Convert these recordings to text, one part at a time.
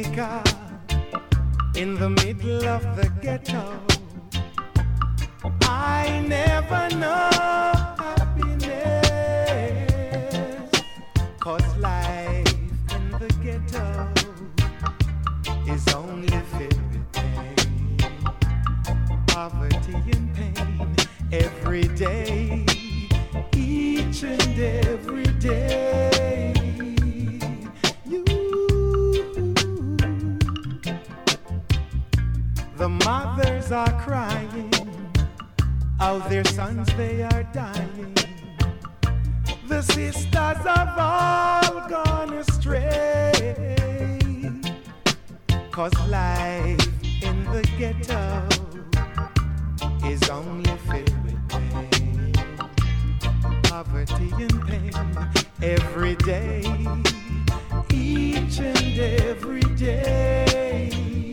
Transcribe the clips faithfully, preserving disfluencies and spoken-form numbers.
Jamaica, in the middle of the ghetto. I never know happiness, 'cause life in the ghetto is only filled with pain, poverty and pain every day, each and every day. You, the mothers are crying, how their sons they are dying. The sisters have all gone astray, 'cause life in the ghetto is only filled with pain, poverty and pain every day, each and every day.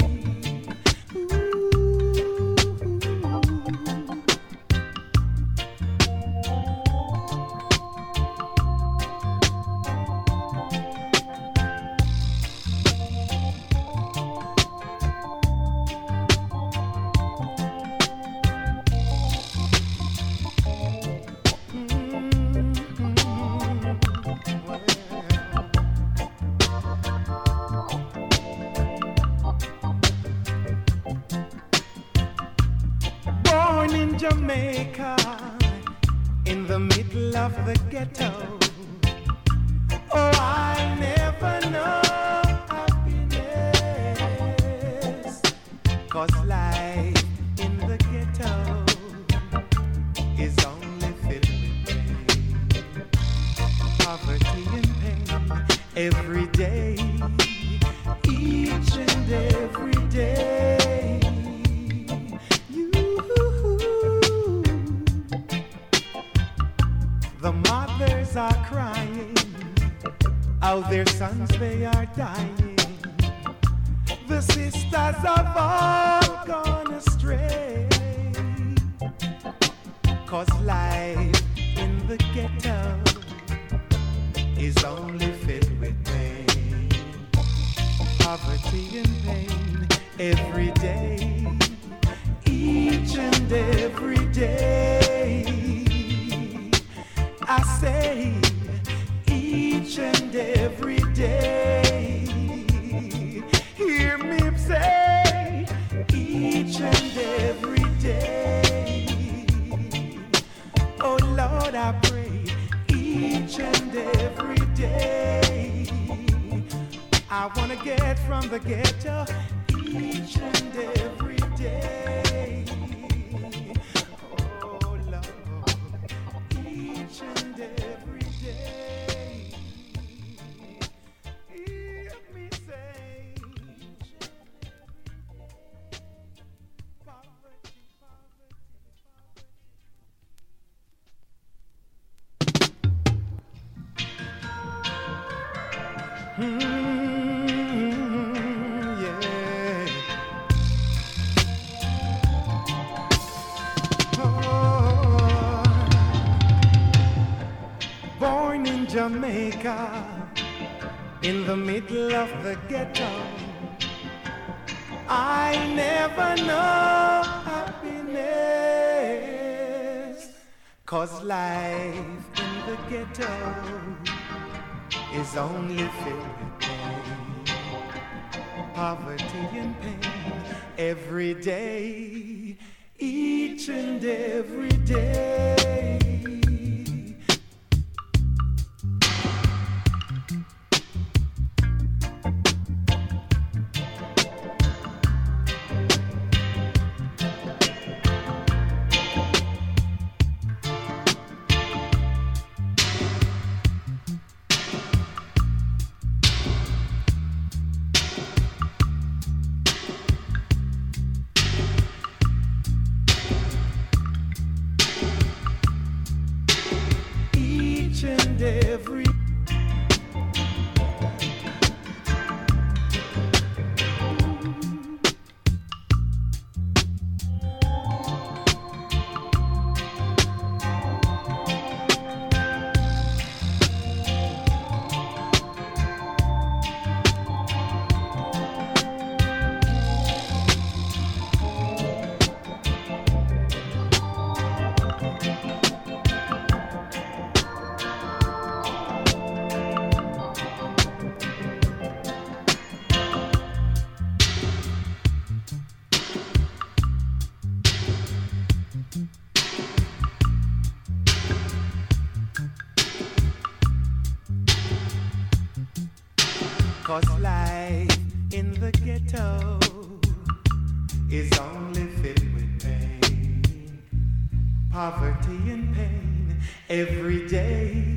Jamaica, in the middle of the ghetto. Oh, I never know happiness, 'cause life in the ghetto is only filled with pain, poverty and pain every day, each and every day. The mothers are crying, how their sons they are dying. The sisters have all gone astray, 'cause life in the ghetto is only filled with pain, poverty and pain every day, each and every day. I say each and every day. Hear me say each and every day. Oh Lord, I pray each and every day. I wanna get from the ghetto each and every day. Each and every day, hear me say, poverty, poverty, poverty. Mm, yeah. Oh. Born in Jamaica, in the middle of the ghetto, I never know happiness, 'cause life in the ghetto is only filled with pain, poverty and pain every day, each and every day. Every 'cause life in the ghetto is only filled with pain, poverty and pain every day.